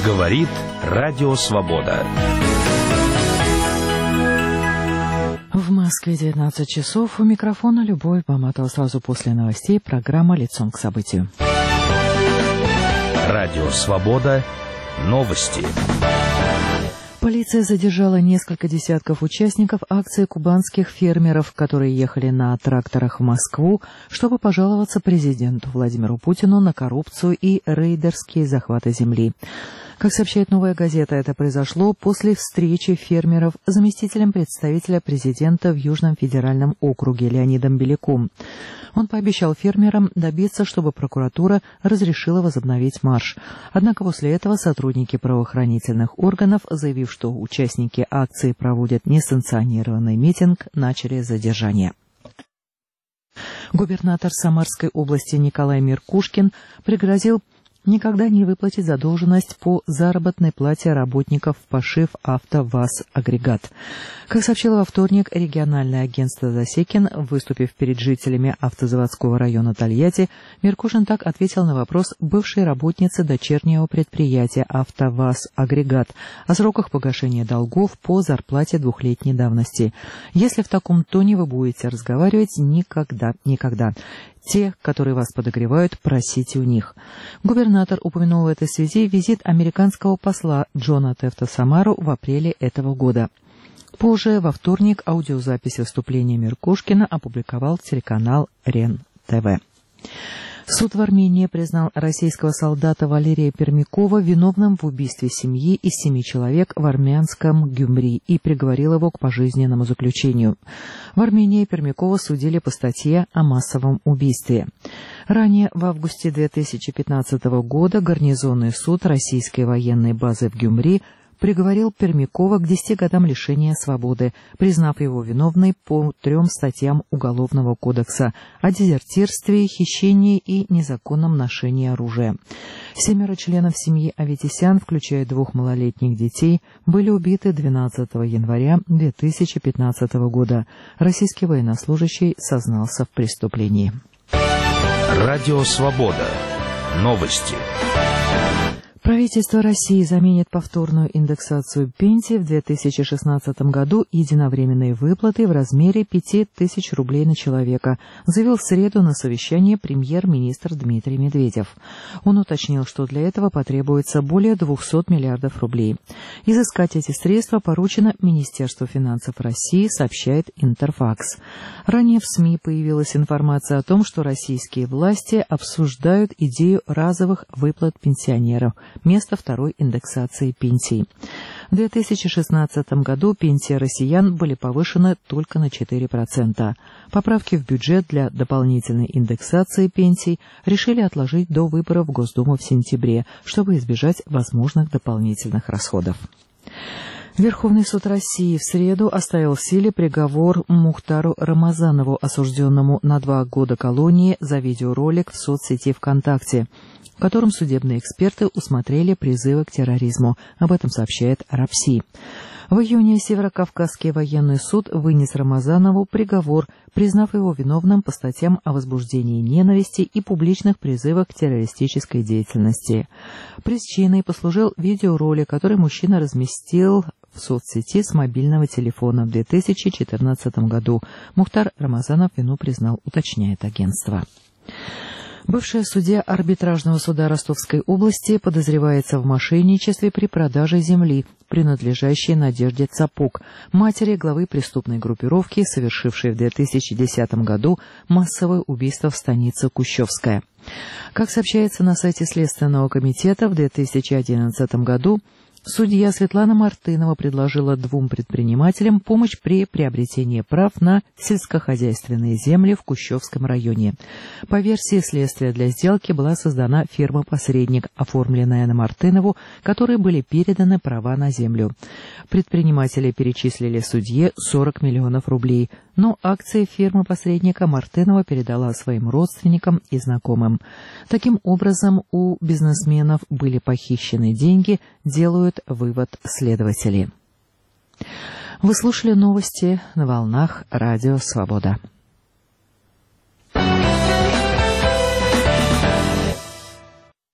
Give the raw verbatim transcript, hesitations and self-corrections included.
Говорит Радио Свобода. В Москве девятнадцать часов. У микрофона Любовь Баматова. Сразу после новостей программа «Лицом к событию». Радио Свобода. Новости. Полиция задержала несколько десятков участников акции кубанских фермеров, которые ехали на тракторах в Москву, чтобы пожаловаться президенту Владимиру Путину на коррупцию и рейдерские захваты земли. Как сообщает «Новая газета», это произошло после встречи фермеров с заместителем представителя президента в Южном федеральном округе Леонидом Беляком. Он пообещал фермерам добиться, чтобы прокуратура разрешила возобновить марш. Однако после этого сотрудники правоохранительных органов, заявив, что участники акции проводят несанкционированный митинг, начали задержание. Губернатор Самарской области Николай Меркушкин пригрозил никогда не выплатить задолженность по заработной плате работников Пашив АвтоВАЗ Агрегат. Как сообщило во вторник региональное агентство «Засекин», выступив перед жителями автозаводского района Тольятти, Меркушин так ответил на вопрос бывшей работницы дочернего предприятия АвтоВАЗ Агрегат о сроках погашения долгов по зарплате двухлетней давности. «Если в таком тоне вы будете разговаривать, никогда, никогда. Те, которые вас подогревают, просите у них». Губернатор упомянул в этой связи визит американского посла Джона Тефта в Самару в апреле этого года. Позже, во вторник, аудиозапись выступления Меркушкина опубликовал телеканал РЕН-ТВ. Суд в Армении признал российского солдата Валерия Пермякова виновным в убийстве семьи из семи человек в армянском Гюмри и приговорил его к пожизненному заключению. В Армении Пермякова судили по статье о массовом убийстве. Ранее, в августе две тысячи пятнадцатого года, гарнизонный суд российской военной базы в Гюмри приговорил Пермякова к десяти годам лишения свободы, признав его виновной по трем статьям Уголовного кодекса о дезертирстве, хищении и незаконном ношении оружия. Семеро членов семьи Аветисян, включая двух малолетних детей, были убиты двенадцатого января две тысячи пятнадцатого года. Российский военнослужащий сознался в преступлении. Радио Свобода. Новости. Правительство России заменит повторную индексацию пенсий в две тысячи шестнадцатом году единовременной выплатой в размере пяти тысяч рублей на человека, заявил в среду на совещании премьер-министр Дмитрий Медведев. Он уточнил, что для этого потребуется более двухсот миллиардов рублей. Изыскать эти средства поручено Министерству финансов России, сообщает Интерфакс. Ранее в СМИ появилась информация о том, что российские власти обсуждают идею разовых выплат пенсионеров вместо второй индексации пенсий. В две тысячи шестнадцатом году пенсии россиян были повышены только на четыре процента. Поправки в бюджет для дополнительной индексации пенсий решили отложить до выборов в Госдуму в сентябре, чтобы избежать возможных дополнительных расходов. Верховный суд России в среду оставил в силе приговор Мухтару Рамазанову, осужденному на два года колонии за видеоролик в соцсети ВКонтакте, в котором судебные эксперты усмотрели призывы к терроризму. Об этом сообщает РАПСИ. В июне Северокавказский военный суд вынес Рамазанову приговор, признав его виновным по статьям о возбуждении ненависти и публичных призывах к террористической деятельности. Причиной послужил видеоролик, который мужчина разместил в соцсети с мобильного телефона в две тысячи четырнадцатом году. Мухтар Рамазанов вину признал, уточняет агентство. Бывшая судья арбитражного суда Ростовской области подозревается в мошенничестве при продаже земли, принадлежащей Надежде Цапук, матери главы преступной группировки, совершившей в две тысячи десятом году массовое убийство в станице Кущевская. Как сообщается на сайте Следственного комитета, в две тысячи одиннадцатом году судья Светлана Мартынова предложила двум предпринимателям помощь при приобретении прав на сельскохозяйственные земли в Кущевском районе. По версии следствия, для сделки была создана фирма-посредник, оформленная на Мартынову, которой были переданы права на землю. Предприниматели перечислили судье сорок миллионов рублей, но акции фирмы-посредника Мартынова передала своим родственникам и знакомым. Таким образом, у бизнесменов были похищены деньги, делают вывод следователи. Вы слушали новости на волнах Радио Свобода.